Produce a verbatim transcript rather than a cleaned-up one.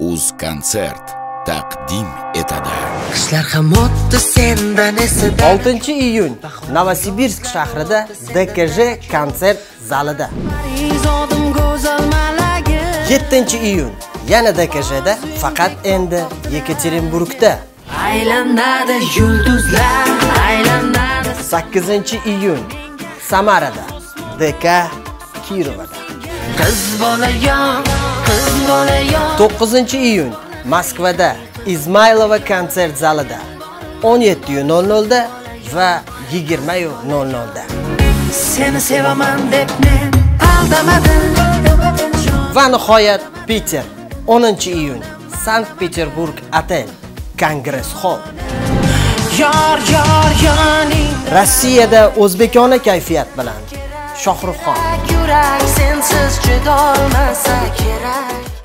UzConsert taqdim etadi. Qishlar ham o'tdi sendan esida. oltinchi iyun Novosibirsk shahrida D K J konsert zalida. yettinchi iyun yana D K J'da, faqat endi Yekaterinburgda. Aylanadi yulduzlar, aylanadi. sakkizinchi iyun Samarada, D K Kirovada. Qiz bolayon, qiz bolayon. to'qqizinchi iyun Moskvada Izmaylova konsert zalida o'n yetti nol nol da va yigirma nol nol da. Seni sevaman deb men aldamadim. Va nihoyat Peter o'ninchi iyun Sankt-Peterburg Otel Kongress Hall. Yor yor yoning. Rossiyada o'zbekona kayfiyat bilan Shohruxxon. Yurak sensiz chidolmasa kerak.